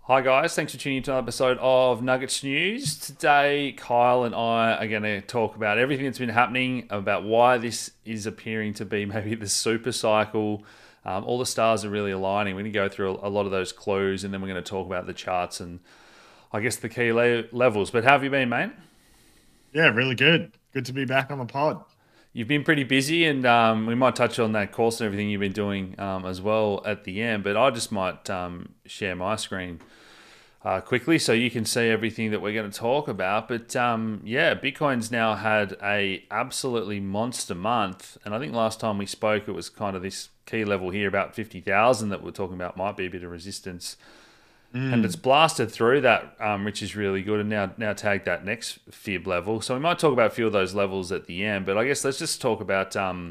Hi guys, thanks for tuning into another episode of Nuggets News. Today, Kyle and I are going to talk about everything that's been happening, about why this is appearing to be maybe the super cycle. All the stars are really aligning. We're going to go through a lot of those clues, and then we're going to talk about the charts and I guess the key levels. But how have you been, mate? Yeah, really good. Good to be back on the pod. You've been pretty busy, and we might touch on that course and everything you've been doing as well at the end. But I just might share my screen quickly so you can see everything that we're going to talk about. But yeah, Bitcoin's now had a absolutely monster month, and I think last time we spoke, it was kind of this key level here about 50,000 that we're talking about might be a bit of resistance. And it's Mm. blasted through that, which is really good, and now tagged that next fib level. So we might talk about a few of those levels at the end, but I guess let's just talk about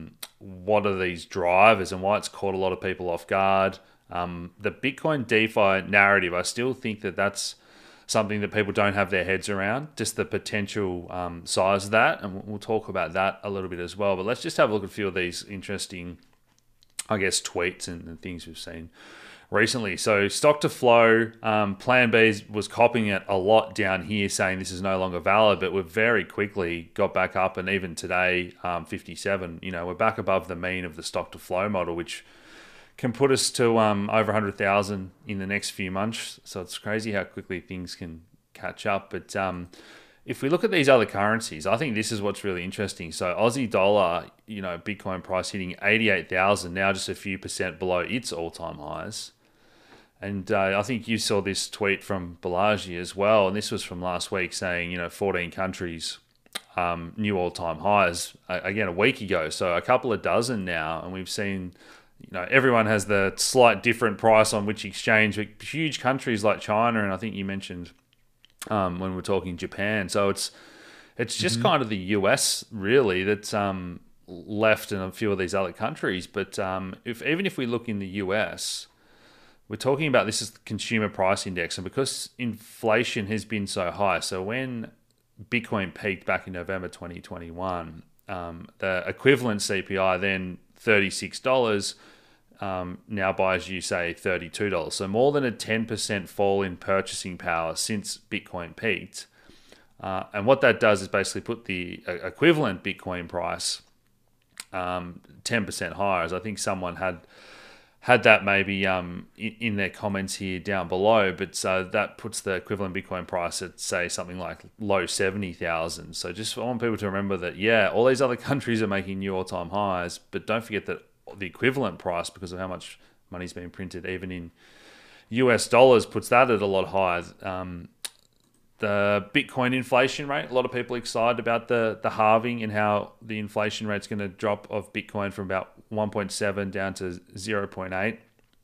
what are these drivers and why it's caught a lot of people off guard. The Bitcoin DeFi narrative, I still think that that's something that people don't have their heads around, just the potential size of that, and we'll talk about that a little bit as well. But let's just have a look at a few of these interesting, I guess, tweets and things we've seen recently. So stock to flow, Plan B was copying it a lot down here, saying this is no longer valid, but we've very quickly got back up, and even today, 57. We're back above the mean of the stock to flow model, which can put us to over 100,000 in the next few months. So it's crazy how quickly things can catch up. But if we look at these other currencies, I think this is what's really interesting. So Aussie dollar, Bitcoin price hitting 88,000, now just a few percent below its all-time highs. And I think you saw this tweet from Balaji as well, and this was from last week saying, 14 countries, new all-time highs, again, a week ago. So a couple of dozen now, and we've seen, everyone has the slight different price on which exchange, but huge countries like China, and I think you mentioned when we're talking Japan. So it's just hmm kind of the US really that's left in a few of these other countries. But even if we look in the US, we're talking about this as the consumer price index, and because inflation has been so high, so when Bitcoin peaked back in November 2021, the equivalent CPI then $36 now buys you say $32. So more than a 10% fall in purchasing power since Bitcoin peaked. And what that does is basically put the equivalent Bitcoin price 10% higher. As I think someone had that maybe in their comments here down below, but so that puts the equivalent Bitcoin price at say something like low 70,000. So just I want people to remember that, yeah, all these other countries are making new all-time highs, but don't forget that the equivalent price, because of how much money's being printed even in US dollars, puts that at a lot higher. The Bitcoin inflation rate, a lot of people are excited about the halving and how the inflation rate's going to drop of Bitcoin from about 1.7 down to 0.8.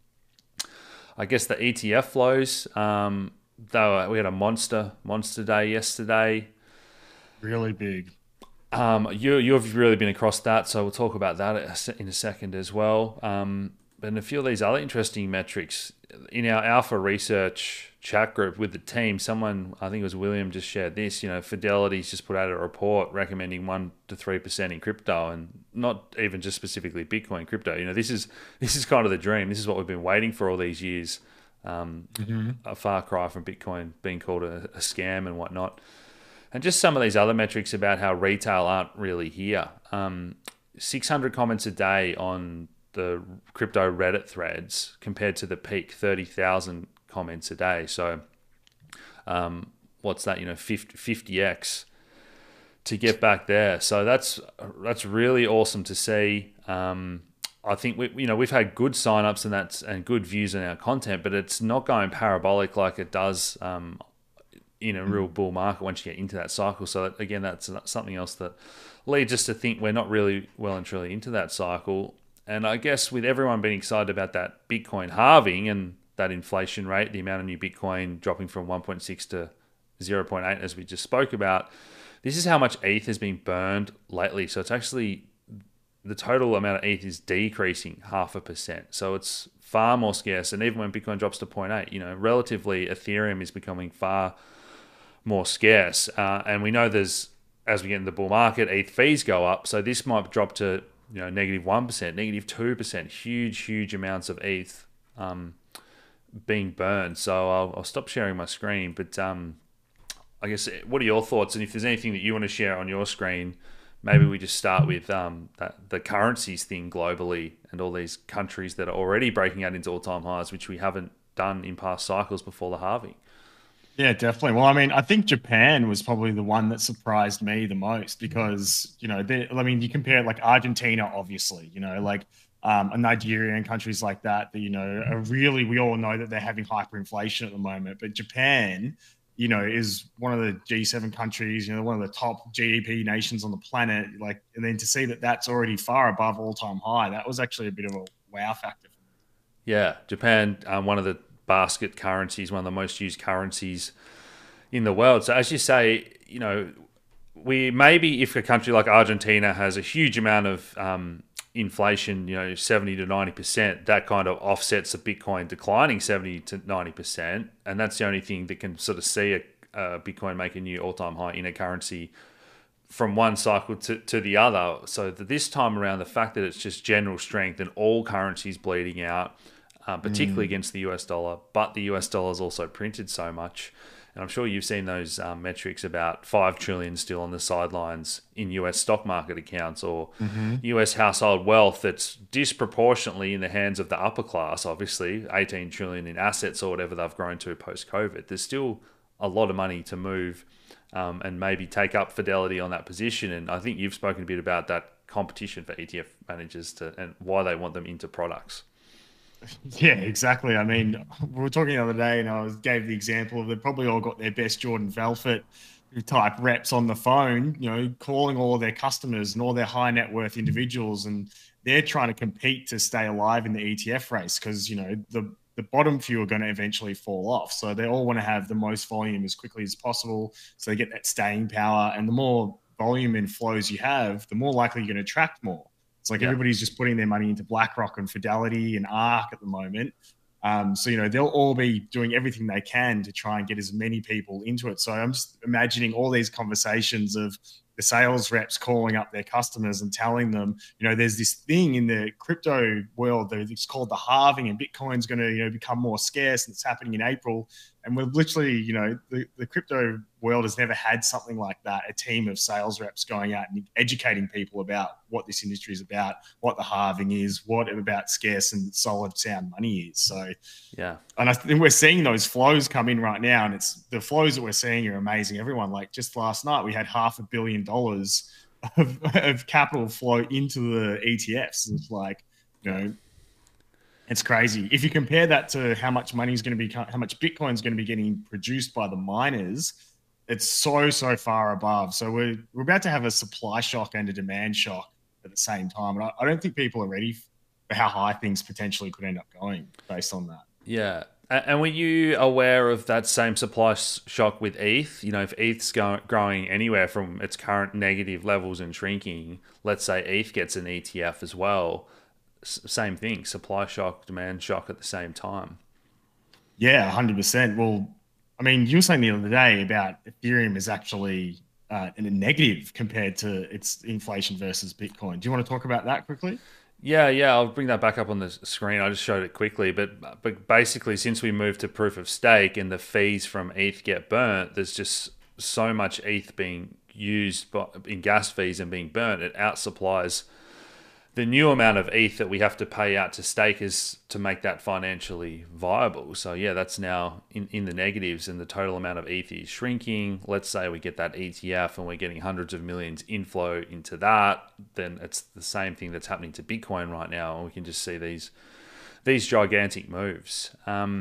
I guess the ETF flows, though we had a monster day yesterday. Really big. You've really been across that, so we'll talk about that in a second as well. And a few of these other interesting metrics in our Alpha Research chat group with the team. Someone, I think it was William, just shared this. Fidelity's just put out a report recommending 1 to 3% in crypto, and not even just specifically Bitcoin crypto. This is kind of the dream. This is what we've been waiting for all these years. hmm A far cry from Bitcoin being called a scam and whatnot. And just some of these other metrics about how retail aren't really here. 600 comments a day on the crypto Reddit threads compared to the peak 30,000 comments a day. So what's that? 50x to get back there. So that's really awesome to see. I think we've had good signups and good views in our content, but it's not going parabolic like it does in a real bull market once you get into that cycle. So again, that's something else that leads us to think we're not really well and truly into that cycle. And I guess with everyone being excited about that Bitcoin halving and that inflation rate, the amount of new Bitcoin dropping from 1.6 to 0.8, as we just spoke about, this is how much ETH has been burned lately. So it's actually the total amount of ETH is decreasing 0.5%. So it's far more scarce. And even when Bitcoin drops to zero point 0.8, relatively Ethereum is becoming far more scarce. And we know as we get in the bull market, ETH fees go up. So this might drop to -1%, -2%, huge amounts of ETH being burned. So I'll stop sharing my screen. But I guess, what are your thoughts? And if there's anything that you want to share on your screen, maybe we just start with the currencies thing globally and all these countries that are already breaking out into all-time highs, which we haven't done in past cycles before the halving. Yeah, definitely. Well, I mean, I think Japan was probably the one that surprised me the most because, I mean, you compare it like Argentina, obviously, like Nigeria and countries like that, are really, we all know that they're having hyperinflation at the moment. But Japan, is one of the G7 countries, one of the top GDP nations on the planet. Like, and then to see that that's already far above all time high, that was actually a bit of a wow factor for me. Yeah, Japan, one of the basket currencies, one of the most used currencies in the world. So as you say, we maybe if a country like Argentina has a huge amount of inflation, 70 to 90%, that kind of offsets the Bitcoin declining 70 to 90%, and that's the only thing that can sort of see a Bitcoin make a new all-time high in a currency from one cycle to the other. So that this time around, the fact that it's just general strength and all currencies bleeding out, particularly against the US dollar, but the US dollar is also printed so much. And I'm sure you've seen those metrics about 5 trillion still on the sidelines in US stock market accounts, or Hmm. US household wealth that's disproportionately in the hands of the upper class, obviously 18 trillion in assets or whatever they've grown to post COVID. There's still a lot of money to move, and maybe take up Fidelity on that position. And I think you've spoken a bit about that competition for ETF managers and why they want them into products. Yeah, exactly. I mean, we were talking the other day, and gave the example of they probably all got their best Jordan Belfort type reps on the phone, calling all of their customers and all their high net worth individuals, and they're trying to compete to stay alive in the ETF race because the bottom few are going to eventually fall off. So they all want to have the most volume as quickly as possible, so they get that staying power. And the more volume and flows you have, the more likely you're going to attract more. It's like Yeah. everybody's just putting their money into BlackRock and Fidelity and ARK at the moment. So they'll all be doing everything they can to try and get as many people into it. So I'm just imagining all these conversations of the sales reps calling up their customers and telling them, there's this thing in the crypto world that it's called the halving, and Bitcoin's going to, become more scarce, and it's happening in April. And we're literally, the crypto world has never had something like that. A team of sales reps going out and educating people about what this industry is about, what the halving is, what about scarce and solid sound money is. So, Yeah. and I think we're seeing those flows come in right now, and it's the flows that we're seeing are amazing. Everyone, like just last night, we had $500 million of capital flow into the ETFs. It's like, it's crazy. If you compare that to how much money is going to be, how much Bitcoin is going to be getting produced by the miners, it's so far above. So we're about to have a supply shock and a demand shock at the same time. And I don't think people are ready for how high things potentially could end up going based on that. Yeah. And were you aware of that same supply shock with ETH? If ETH's growing anywhere from its current negative levels and shrinking, let's say ETH gets an ETF as well, same thing, supply shock, demand shock at the same time. Yeah, 100%. Well, I mean, you were saying the other day about Ethereum is actually in a negative compared to its inflation versus Bitcoin. Do you want to talk about that quickly? Yeah, I'll bring that back up on the screen. I just showed it quickly, but basically, since we moved to proof of stake and the fees from ETH get burnt, there's just so much ETH being used in gas fees and being burnt, it outsupplies the new amount of ETH that we have to pay out to stakers to make that financially viable. So yeah, that's now in the negatives, and the total amount of ETH is shrinking. Let's say we get that ETF and we're getting hundreds of millions inflow into that, then it's the same thing that's happening to Bitcoin right now, and we can just see these gigantic moves.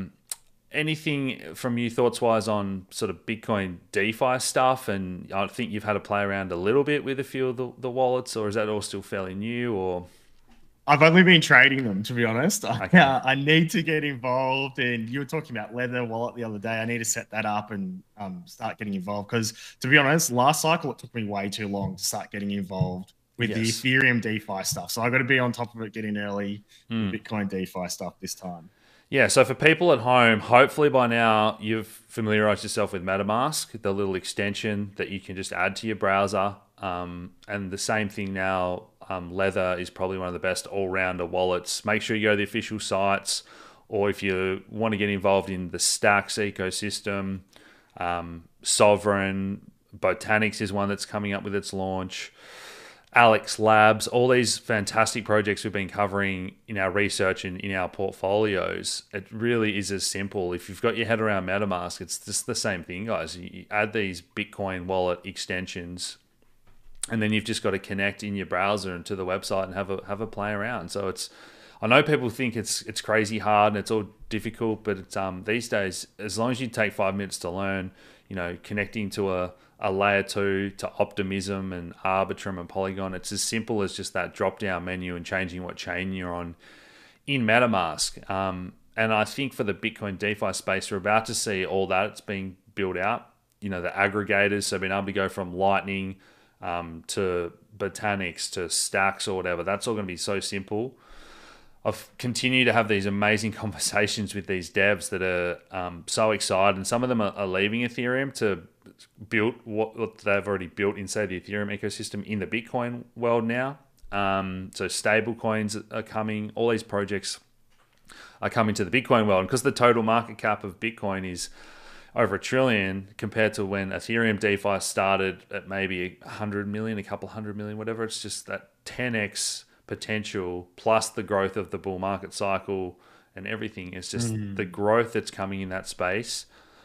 Anything from you thoughts wise on sort of Bitcoin DeFi stuff? And I think you've had to play around a little bit with a few of the wallets, or is that all still fairly new? Or I've only been trading them, to be honest. okay, I need to get involved. And you were talking about Leather Wallet the other day. I need to set that up and start getting involved because, to be honest, last cycle it took me way too long to start getting involved with the yes. Ethereum DeFi stuff. So I got to be on top of it, getting early, Hmm. Bitcoin DeFi stuff this time. Yeah, so for people at home, hopefully by now you've familiarized yourself with MetaMask, the little extension that you can just add to your browser. And the same thing now, Leather is probably one of the best all-rounder wallets. Make sure you go to the official sites. or if you want to get involved in the Stacks ecosystem, Sovereign, Botanics is one that's coming up with its launch. Alex Labs, all these fantastic projects we've been covering in our research and in our portfolios. It really is as simple. If you've got your head around MetaMask, it's just the same thing, guys. You add these Bitcoin wallet extensions, and then you've just got to connect in your browser and to the website and have a play around. So it's, I know people think it's crazy hard and it's all difficult, but it's these days, as long as you take 5 minutes to learn, connecting to a layer 2 to Optimism and Arbitrum and Polygon, it's as simple as just that drop down menu and changing what chain you're on in MetaMask. And I think for the Bitcoin DeFi space, we're about to see all that. It's being built out. The aggregators, so being able to go from Lightning to Botanics to Stacks or whatever, that's all going to be so simple. I've continued to have these amazing conversations with these devs that are so excited, and some of them are leaving Ethereum to build what they've already built inside the Ethereum ecosystem in the Bitcoin world now. So stable coins are coming. All these projects are coming to the Bitcoin world, because the total market cap of Bitcoin is over $1 trillion compared to when Ethereum DeFi started at maybe 100 million, a couple 100 million, whatever. It's just that 10x potential plus the growth of the bull market cycle and everything. It's just the growth that's coming in that space.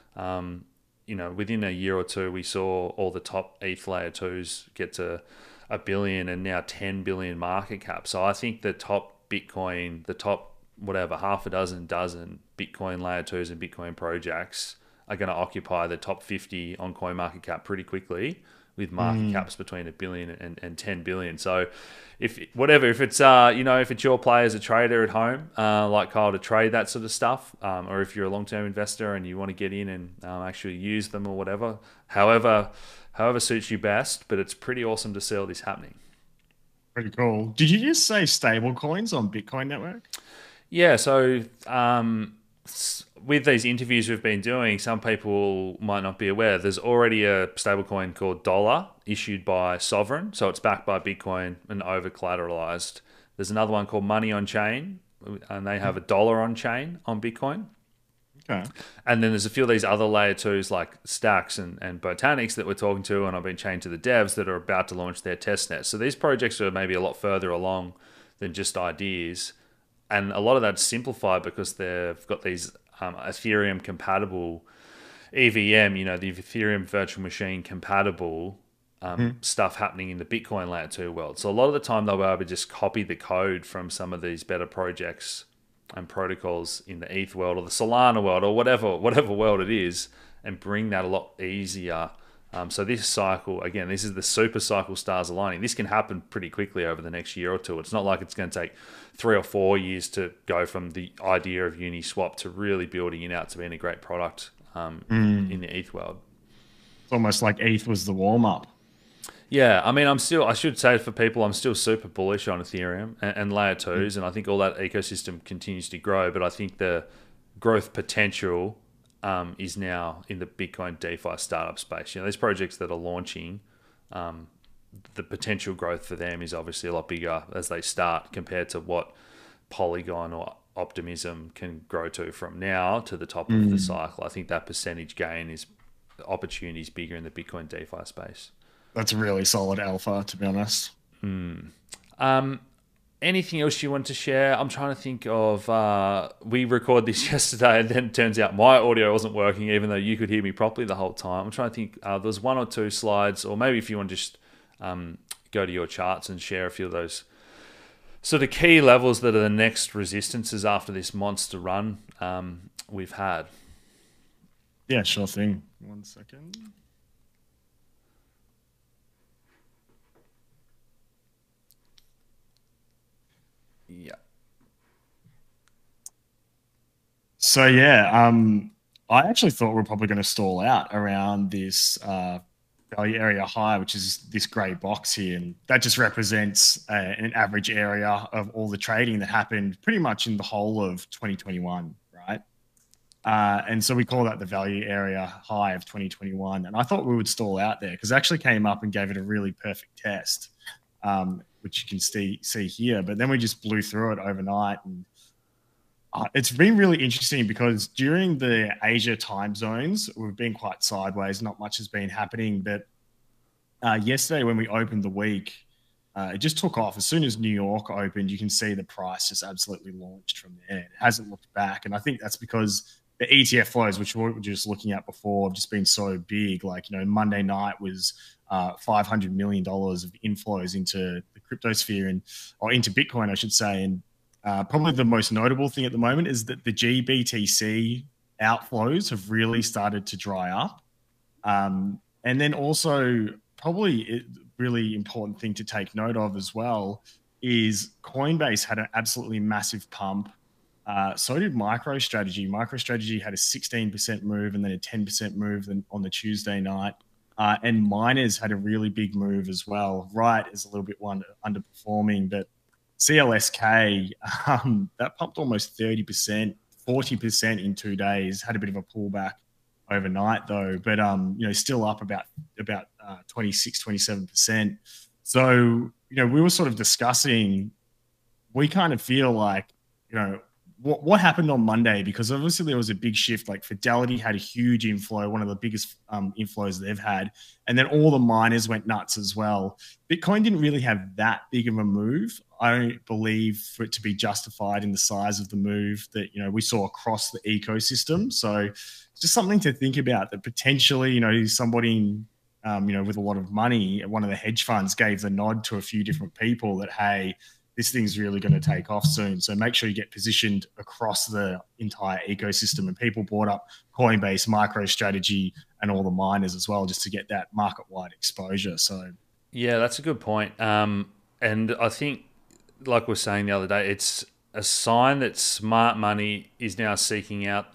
Within a year or two, we saw all the top ETH layer 2s get to $1 billion and now 10 billion market cap. So I think the top Bitcoin, the top half a dozen Bitcoin layer 2s and Bitcoin projects are going to occupy the top 50 on CoinMarketCap pretty quickly, with market caps between $1 billion and 10 billion. So if it's your play as a trader at home, like Kyle, to trade that sort of stuff, or if you're a long-term investor and you want to get in and actually use them or whatever, however suits you best, but it's pretty awesome to see all this happening. Pretty cool. Did you just say stable coins on Bitcoin Network? Yeah, so with these interviews we've been doing, some people might not be aware, there's already a stablecoin called Dollar issued by Sovereign. So it's backed by Bitcoin and over collateralized. There's another one called Money on Chain, and they have a dollar on chain on Bitcoin. Okay. And then there's a few of these other layer 2s like Stacks and Botanics that we're talking to, and I've been chained to the devs that are about to launch their testnet. So these projects are maybe a lot further along than just ideas. And a lot of that's simplified because they've got these Ethereum compatible EVM, the Ethereum virtual machine compatible stuff happening in the Bitcoin layer 2 world. So a lot of the time they'll be able to just copy the code from some of these better projects and protocols in the ETH world or the Solana world or whatever world it is, and bring that a lot easier. So this cycle, again, this is the super cycle stars aligning. This can happen pretty quickly over the next year or two. It's not like it's going to take 3 or 4 years to go from the idea of Uniswap to really building it out to being a great product in the ETH world. It's almost like ETH was the warm-up. Yeah, I mean, I should say for people, I'm still super bullish on Ethereum and layer 2s, and I think all that ecosystem continues to grow, but I think the growth potential is now in the Bitcoin DeFi startup space. These projects that are launching, the potential growth for them is obviously a lot bigger as they start compared to what Polygon or Optimism can grow to from now to the top of the cycle. I think that percentage gain is opportunities bigger in the Bitcoin DeFi space. That's really solid alpha, to be honest. Anything else you want to share? I'm trying to think of, we recorded this yesterday and then it turns out my audio wasn't working even though you could hear me properly the whole time. I'm trying to think, there's 1 or 2 slides, or maybe if you want to just go to your charts and share a few of those sort of key levels that are the next resistances after this monster run we've had. Yeah, sure thing. 1 second. Yeah. So yeah, I actually thought we are probably going to stall out around this value area high, which is this grey box here, and that just represents an average area of all the trading that happened pretty much in the whole of 2021, right? And so we call that the value area high of 2021, and I thought we would stall out there because it actually came up and gave it a really perfect test. Which you can see here. But then we just blew through it overnight. And It's been really interesting because during the Asia time zones, we've been quite sideways. Not much has been happening. But yesterday, when we opened the week, it just took off. As soon as New York opened, you can see the price just absolutely launched from there. It hasn't looked back. And I think that's because the ETF flows, which we were just looking at before, have just been so big. Like, Monday night was $500 million of inflows into the crypto sphere or into Bitcoin, I should say. And probably the most notable thing at the moment is that the GBTC outflows have really started to dry up. And then also, probably really important thing to take note of as well is Coinbase had an absolutely massive pump. So did MicroStrategy. MicroStrategy had a 16% move and then a 10% move on the Tuesday night. And Miners had a really big move as well. Right is a little bit underperforming, but CLSK, that pumped almost 30%, 40% in 2 days. Had a bit of a pullback overnight though, but still up about 26, 27%. So, we were sort of discussing, we kind of feel like, what happened on Monday, because obviously there was a big shift. Like Fidelity had a huge inflow, one of the biggest inflows they've had. And then all the miners went nuts as well. Bitcoin didn't really have that big of a move. I don't believe for it to be justified in the size of the move that, we saw across the ecosystem. So it's just something to think about, that potentially, somebody, with a lot of money at one of the hedge funds gave the nod to a few different people that, hey, this thing's really going to take off soon. So make sure you get positioned across the entire ecosystem. And people bought up Coinbase, MicroStrategy, and all the miners as well, just to get that market-wide exposure. So, yeah, that's a good point. And I think, like we were saying the other day, it's a sign that smart money is now seeking out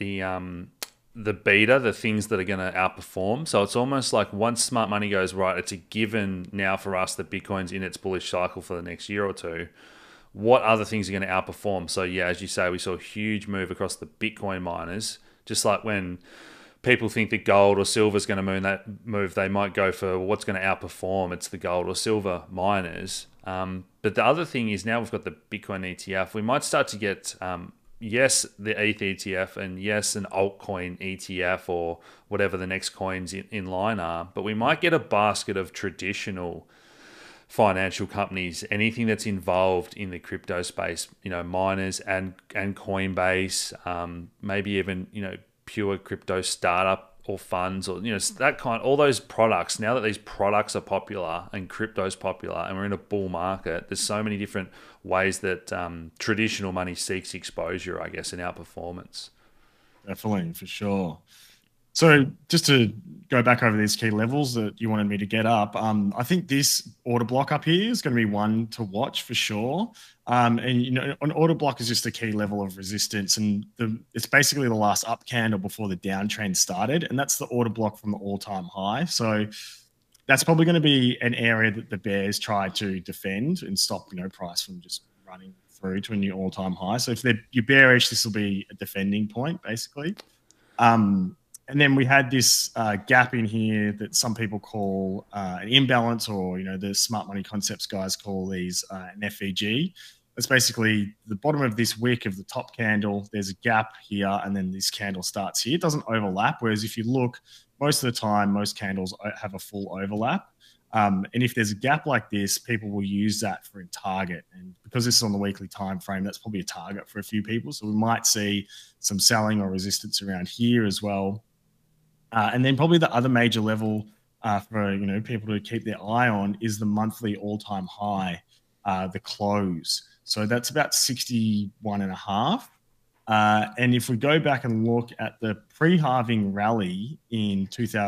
the beta, the things that are going to outperform. So it's almost like once smart money goes right, it's a given now for us that Bitcoin's in its bullish cycle for the next year or two. What other things are going to outperform? So yeah, as you say, we saw a huge move across the Bitcoin miners. Just like when people think that gold or silver is going to move, they might go for what's going to outperform. It's the gold or silver miners. But the other thing is, now we've got the Bitcoin ETF. We might start to get yes, the ETH ETF, and yes, an altcoin ETF or whatever the next coins in line are. But we might get a basket of traditional financial companies, anything that's involved in the crypto space, miners and Coinbase, maybe even, pure crypto startup or funds, or, that kind, all those products. Now that these products are popular and crypto's popular and we're in a bull market, there's so many different ways that traditional money seeks exposure, I guess, and outperformance. Definitely, for sure. So just to go back over these key levels that you wanted me to get up, I think this order block up here is going to be one to watch for sure. And an order block is just a key level of resistance, and it's basically the last up candle before the downtrend started, and that's the order block from the all-time high. So that's probably going to be an area that the bears try to defend and stop, price from just running through to a new all-time high. So if you're bearish, this will be a defending point, basically. And then we had this gap in here that some people call an imbalance, or, the smart money concepts guys call these an FEG. It's basically the bottom of this wick of the top candle. There's a gap here, and then this candle starts here. It doesn't overlap, whereas if you look, most of the time, most candles have a full overlap. And if there's a gap like this, people will use that for a target. And because this is on the weekly time frame, that's probably a target for a few people. So we might see some selling or resistance around here as well. And then probably the other major level for people to keep their eye on is the monthly all-time high, the close. So that's about 61.5. And if we go back and look at the pre-halving rally in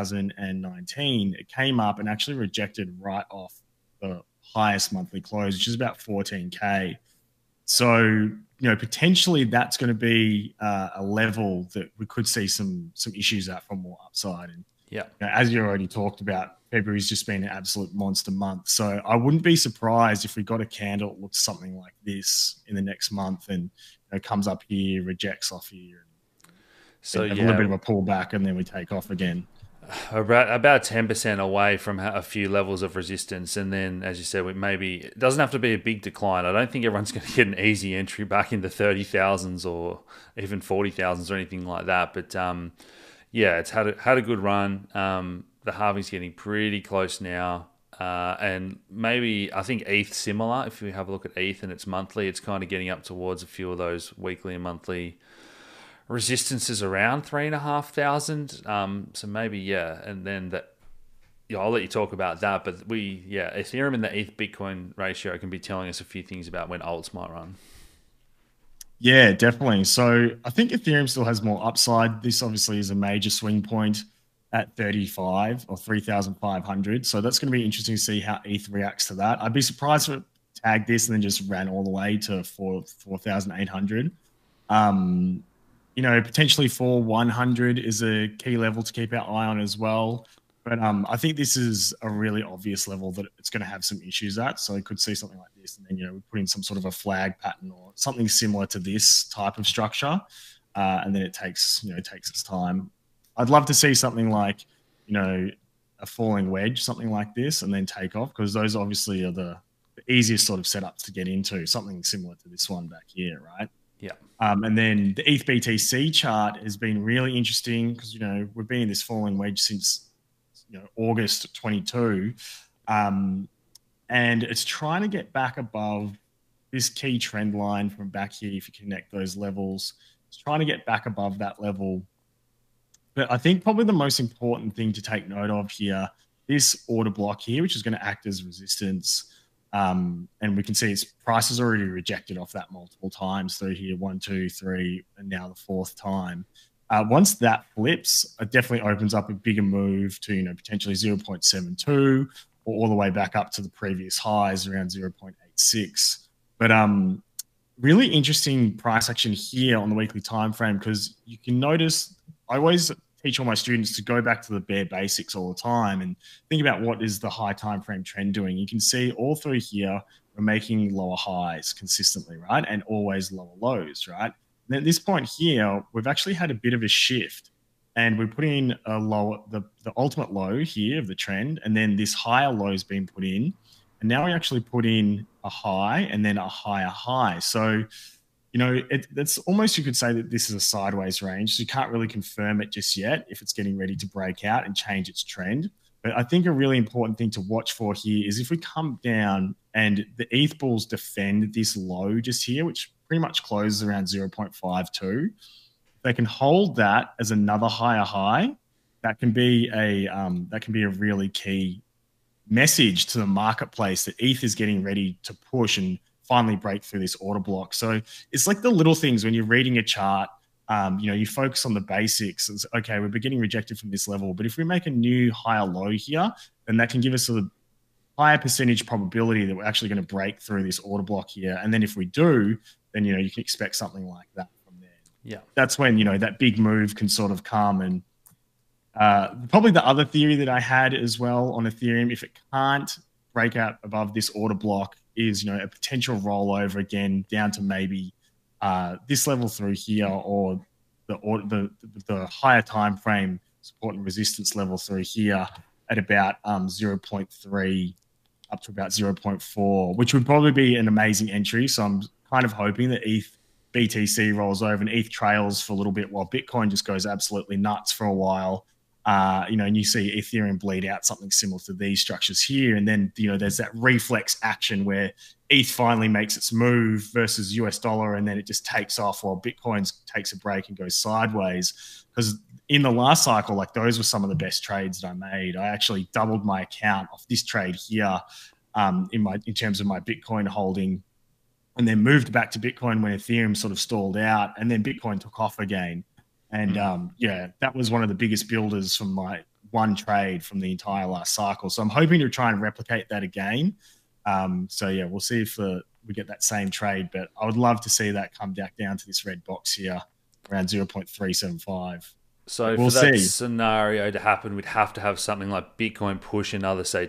2019, it came up and actually rejected right off the highest monthly close, which is about 14K. So, potentially that's going to be a level that we could see some issues at for more upside. And yeah, as you already talked about, February's just been an absolute monster month. So I wouldn't be surprised if we got a candle that looks something like this in the next month, and comes up here, rejects off here, and so a little bit of a pullback, and then we take off again. about 10% away from a few levels of resistance, and then, as you said, maybe it doesn't have to be a big decline. I don't think everyone's going to get an easy entry back into 30,000s or even 40,000s or anything like that. But yeah, it's had a good run. The halving's getting pretty close now. And maybe I think ETH similar. If we have a look at ETH and it's monthly, it's kind of getting up towards a few of those weekly and monthly resistance is around 3,500. So maybe yeah, and then that. Yeah, I'll let you talk about that. But Ethereum and the ETH Bitcoin ratio can be telling us a few things about when alts might run. Yeah, definitely. So I think Ethereum still has more upside. This obviously is a major swing point at 35 or 3,500. So that's going to be interesting to see how ETH reacts to that. I'd be surprised if it tagged this and then just ran all the way to 4,800. Potentially 4,100 is a key level to keep our eye on as well. But I think this is a really obvious level that it's going to have some issues at. So you could see something like this, and then we put in some sort of a flag pattern or something similar to this type of structure, and then it takes its time. I'd love to see something like a falling wedge, something like this, and then take off, because those obviously are the easiest sort of setups to get into. Something similar to this one back here, right? Yeah. And then the ETH BTC chart has been really interesting because we've been in this falling wedge since August 22, and it's trying to get back above this key trend line from back here. If you connect those levels, it's trying to get back above that level. But I think probably the most important thing to take note of here, this order block here, which is going to act as resistance. And we can see its price has already rejected off that multiple times through here, 1, 2, 3, and now the fourth time. Once that flips, it definitely opens up a bigger move to potentially 0.72 or all the way back up to the previous highs around 0.86. But really interesting price action here on the weekly time frame, because you can notice I always teach all my students to go back to the bare basics all the time and think about what is the high time frame trend doing. You can see all through here we're making lower highs consistently, right, and always lower lows, right. And at this point here, we've actually had a bit of a shift, and we're putting in a lower, the ultimate low here of the trend, and then this higher low has been put in, and now we actually put in a high and then a higher high. So, that's almost, you could say that this is a sideways range. So you can't really confirm it just yet if it's getting ready to break out and change its trend. But I think a really important thing to watch for here is if we come down and the ETH bulls defend this low just here, which pretty much closes around 0.52. They can hold that as another higher high. That can be a really key message to the marketplace that ETH is getting ready to push and finally break through this order block. So it's like the little things when you're reading a chart. You focus on the basics. It's okay, we're getting rejected from this level, but if we make a new higher low here, then that can give us a higher percentage probability that we're actually going to break through this order block here. And then if we do, then you can expect something like that from there. Yeah, that's when that big move can sort of come. And probably the other theory that I had as well on Ethereum, if it can't break out above this order block, is a potential rollover again down to maybe this level through here, or the higher time frame support and resistance level through here at about 0.3 up to about 0.4, which would probably be an amazing entry. So I'm kind of hoping that ETH BTC rolls over and ETH trails for a little bit while Bitcoin just goes absolutely nuts for a while. And you see Ethereum bleed out something similar to these structures here. And then, there's that reflex action where ETH finally makes its move versus US dollar, and then it just takes off while Bitcoin takes a break and goes sideways. Because in the last cycle, like, those were some of the best trades that I made. I actually doubled my account off this trade here in terms of my Bitcoin holding, and then moved back to Bitcoin when Ethereum sort of stalled out, and then Bitcoin took off again. And that was one of the biggest builders from my one trade from the entire last cycle. So I'm hoping to try and replicate that again. We'll see if we get that same trade, but I would love to see that come back down to this red box here around 0.375. So for that scenario to happen, we'd have to have something like Bitcoin push another, say,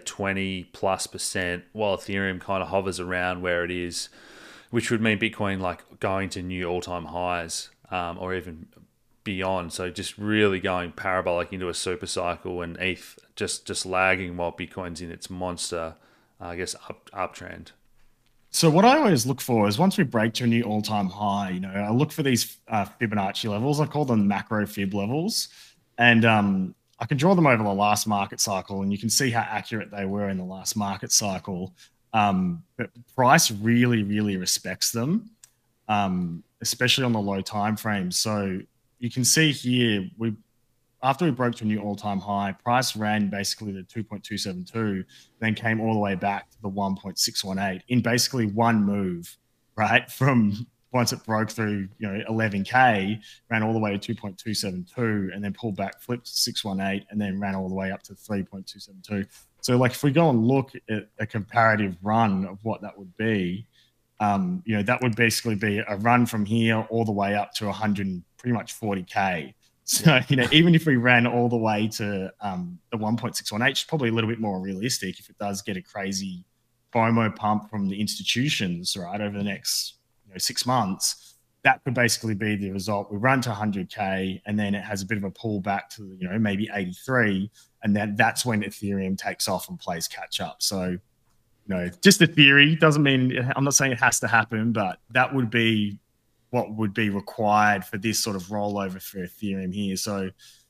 20+%, while Ethereum kind of hovers around where it is, which would mean Bitcoin like going to new all-time highs, or even beyond. So just really going parabolic into a super cycle, and ETH just lagging while Bitcoin's in its monster, I guess, uptrend. So what I always look for is once we break to a new all-time high, I look for these Fibonacci levels. I call them macro fib levels, and I can draw them over the last market cycle, and you can see how accurate they were in the last market cycle. But price really, really respects them, especially on the low time frames. So you can see here, after we broke to a new all-time high, price ran basically the 2.272, then came all the way back to the 1.618 in basically one move, right? From once it broke through, 11K, ran all the way to 2.272, and then pulled back, flipped to 618, and then ran all the way up to 3.272. So, like, if we go and look at a comparative run of what that would be, that would basically be a run from here all the way up to 100, pretty much 40K. So, even if we ran all the way to the 1.618, it's probably a little bit more realistic if it does get a crazy FOMO pump from the institutions, right, over the next 6 months. That could basically be the result. We run to 100K, and then it has a bit of a pullback to, maybe 83, and then that's when Ethereum takes off and plays catch up. So, just a theory. Doesn't mean, I'm not saying it has to happen, but that would be what would be required for this sort of rollover for Ethereum here. So,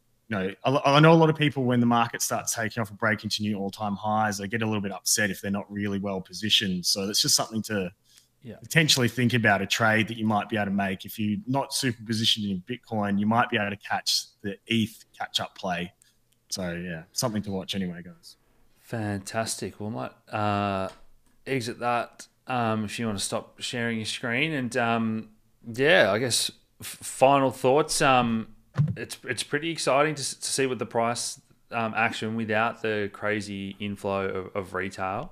I know a lot of people, when the market starts taking off and breaking to new all-time highs, they get a little bit upset if they're not really well positioned. So that's just something to potentially think about, a trade that you might be able to make. If you're not super positioned in Bitcoin, you might be able to catch the ETH catch-up play. So, yeah, something to watch anyway, guys. Fantastic. We might exit that if you want to stop sharing your screen. And I guess final thoughts. It's pretty exciting to see what the price action without the crazy inflow of retail.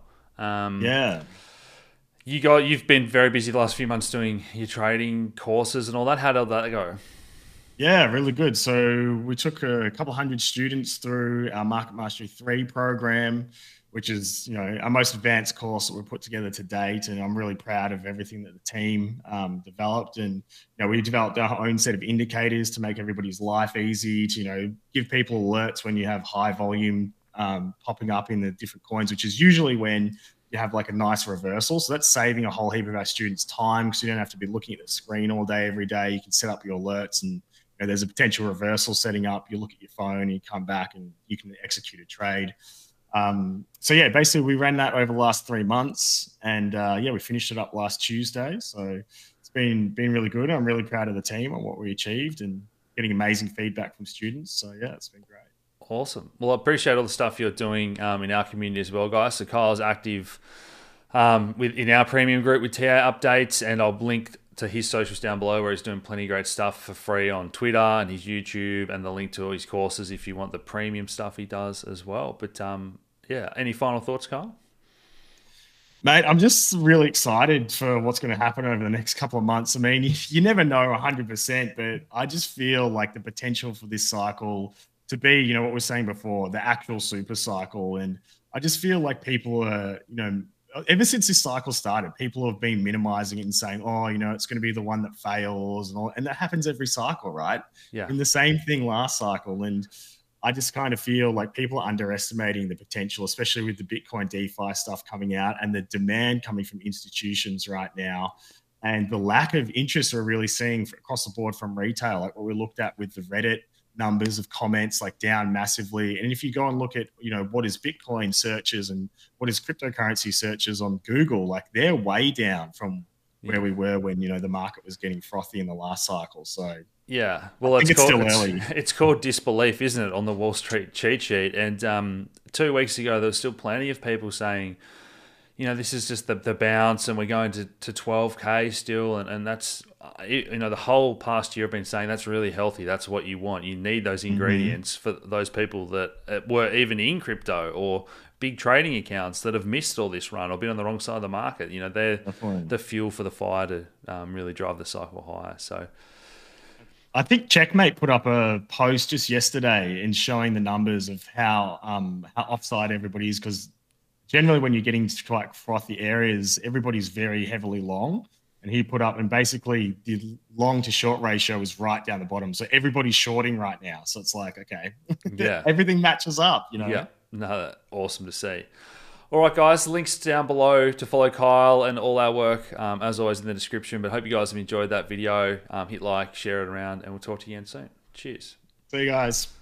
You've been very busy the last few months doing your trading courses and all that. How did that go? Yeah, really good. So we took a couple hundred students through our Market Mastery 3 program, which is, our most advanced course that we've put together to date. And I'm really proud of everything that the team developed. And, we developed our own set of indicators to make everybody's life easy, to, give people alerts when you have high volume popping up in the different coins, which is usually when you have like a nice reversal. So that's saving a whole heap of our students' time, because you don't have to be looking at the screen all day, every day. You can set up your alerts, and there's a potential reversal setting up. You look at your phone, you come back, and you can execute a trade. Basically we ran that over the last 3 months, and we finished it up last Tuesday. So it's been really good. I'm really proud of the team on what we achieved and getting amazing feedback from students. So yeah, it's been great. Awesome. Well, I appreciate all the stuff you're doing in our community as well, guys. So Kyle's active in our premium group with TA updates, and I'll link to his socials down below, where he's doing plenty of great stuff for free on Twitter and his YouTube, and the link to all his courses if you want the premium stuff he does as well. But any final thoughts, Kyle? Mate, I'm just really excited for what's going to happen over the next couple of months. I mean, you never know 100%, but I just feel like the potential for this cycle to be, what we were saying before, the actual super cycle. And I just feel like people are, ever since this cycle started, people have been minimizing it and saying, oh, it's going to be the one that fails and all. And that happens every cycle, right? Yeah. And the same thing last cycle. And I just kind of feel like people are underestimating the potential, especially with the Bitcoin DeFi stuff coming out and the demand coming from institutions right now, and the lack of interest we're really seeing across the board from retail, like what we looked at with the Reddit numbers of comments, like down massively. And if you go and look at, what is Bitcoin searches and what is cryptocurrency searches on Google, like they're way down from where we were when, the market was getting frothy in the last cycle. So yeah, well, it's called disbelief, isn't it, on the Wall Street cheat sheet? And 2 weeks ago, there was still plenty of people saying, this is just the bounce, and we're going to 12K still, and that's the whole past year I've been saying that's really healthy. That's what you want. You need those ingredients for those people that were even in crypto or big trading accounts that have missed all this run or been on the wrong side of the market. They're the fuel for the fire to really drive the cycle higher. So I think Checkmate put up a post just yesterday in showing the numbers of how offside everybody is, because generally when you're getting to quite frothy areas, everybody's very heavily long. and he put up, and basically the long to short ratio is right down the bottom. So everybody's shorting right now. So it's like, okay, Yeah. everything matches up, you know? Yeah. No, awesome to see. All right, guys, links down below to follow Kyle and all our work, as always, in the description. But hope you guys have enjoyed that video. Hit like, share it around, and we'll talk to you again soon. Cheers. See you guys.